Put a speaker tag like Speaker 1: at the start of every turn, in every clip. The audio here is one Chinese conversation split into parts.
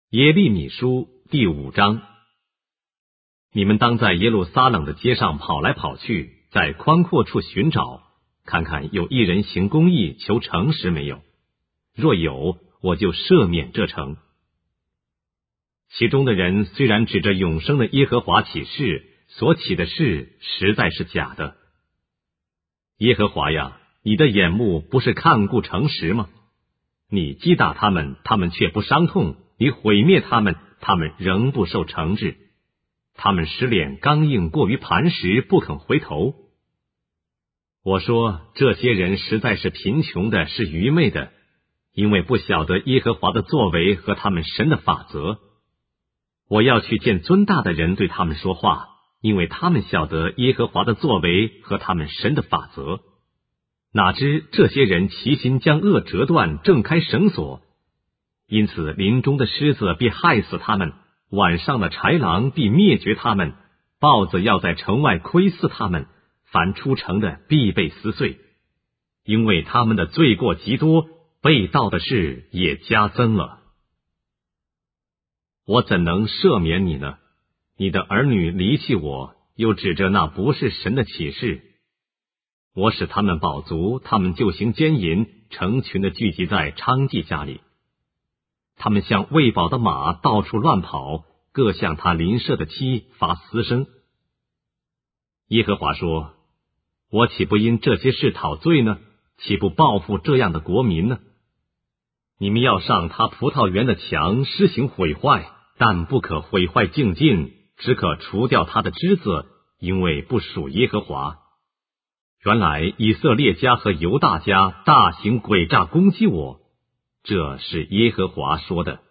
Speaker 1: 耶利米书第5章。你们当在耶路撒冷的街上跑来跑去，在宽阔处寻找，看看有一人行公义，求诚实没有？若有，我就赦免这城。其中的人虽然指着永生的耶和华起誓，所起的事实在是假的。耶和华呀，你的眼目不是看顾诚实吗？你击打他们，他们却不伤痛；你毁灭他们，他们仍不受惩治。他们使脸刚硬，过于磐石，不肯回头。我说，这些人实在是贫穷的，是愚昧的，因为不晓得耶和华的作为和他们神的法则。我要去见尊大的人，对他们说话，因为他们晓得耶和华的作为和他们神的法则。哪知这些人齐心将恶折断，挣开绳索，因此林中的狮子必害死他们，晚上的豺狼必灭绝他们，豹子要在城外窥伺他们，凡出城的必被撕碎，因为他们的罪过极多，被盗的事也加增了。我怎能赦免你呢？你的儿女离弃我，又指着那不是神的启示。我使他们饱足，他们就行奸淫，成群的聚集在娼妓家里。他们像喂饱的马，到处乱跑，各向他邻舍的妻发私声。耶和华说，我岂不因这些事讨罪呢？岂不报复这样的国民呢？你们要上他葡萄园的墙，施行毁坏，但不可毁坏净尽，只可除掉他的枝子，因为不属耶和华。原来以色列家和犹大家大行诡诈攻击我，这是耶和华说的。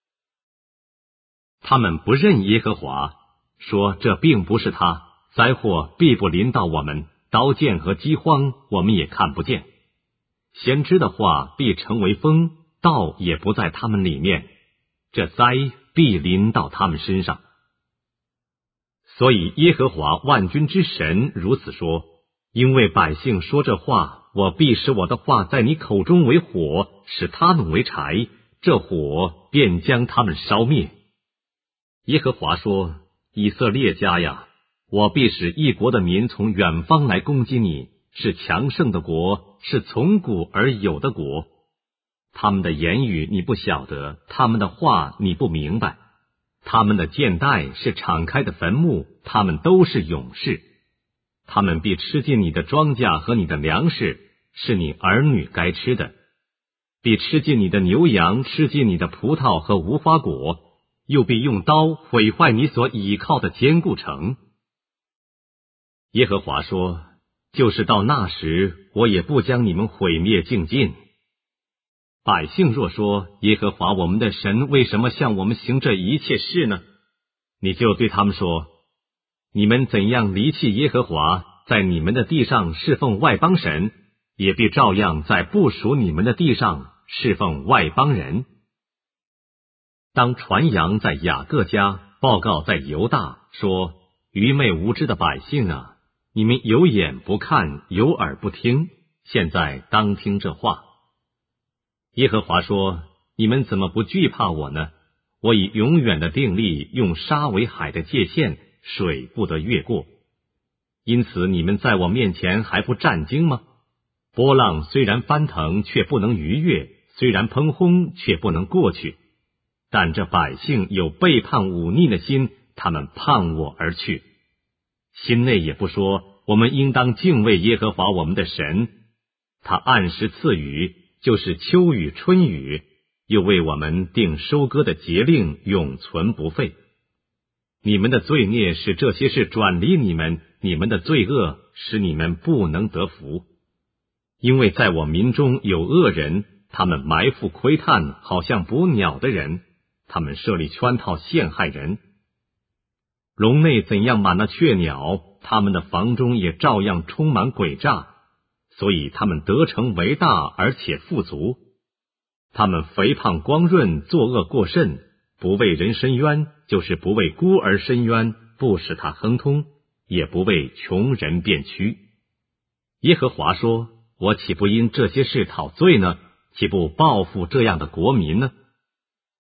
Speaker 1: 他们不认耶和华，说这并不是他，灾祸必不临到我们，刀剑和饥荒我们也看不见。先知的话必成为风，道也不在他们里面，这灾必临到他们身上。所以耶和华万军之神如此说，因为百姓说这话，我必使我的话在你口中为火，使他们为柴，这火便将他们烧灭。耶和华说，以色列家呀，我必使一国的民从远方来攻击你，是强盛的国，是从古而有的国。他们的言语你不晓得，他们的话你不明白。他们的箭袋是敞开的坟墓，他们都是勇士。他们必吃尽你的庄稼和你的粮食，是你儿女该吃的；必吃尽你的牛羊，吃尽你的葡萄和无花果，又必用刀毁坏你所倚靠的坚固城。耶和华说，就是到那时，我也不将你们毁灭尽尽。百姓若说，耶和华我们的神为什么向我们行这一切事呢？你就对他们说，你们怎样离弃耶和华，在你们的地上侍奉外邦神，也必照样在不属你们的地上侍奉外邦人。当传扬在雅各家，报告在犹大，说，愚昧无知的百姓啊，你们有眼不看，有耳不听，现在当听这话。耶和华说，你们怎么不惧怕我呢？我以永远的定力，用沙为海的界限，水不得越过。因此你们在我面前还不战惊吗？波浪虽然翻腾，却不能逾越；虽然喷轰，却不能过去。但这百姓有背叛忤逆的心，他们叛我而去。心内也不说，我们应当敬畏耶和华我们的神。他按时赐雨，就是秋雨春雨，又为我们定收割的节令，永存不废。你们的罪孽使这些事转离你们，你们的罪恶使你们不能得福。因为在我民中有恶人，他们埋伏窥探，好像捕鸟的人，他们设立圈套陷害人。笼内怎样满了雀鸟，他们的房中也照样充满诡诈，所以他们得成为大，而且富足。他们肥胖光润，作恶过甚，不为人伸冤，就是不为孤儿伸冤，不使他亨通，也不为穷人辩屈。耶和华说，我岂不因这些事讨罪呢？岂不报复这样的国民呢？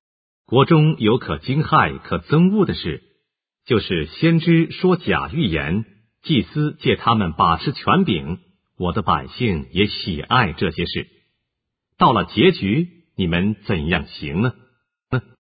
Speaker 1: 国中有可惊骇、可憎恶的事，就是先知说假预言，祭司借他们把持权柄，我的百姓也喜爱这些事。到了结局，你们怎样行呢？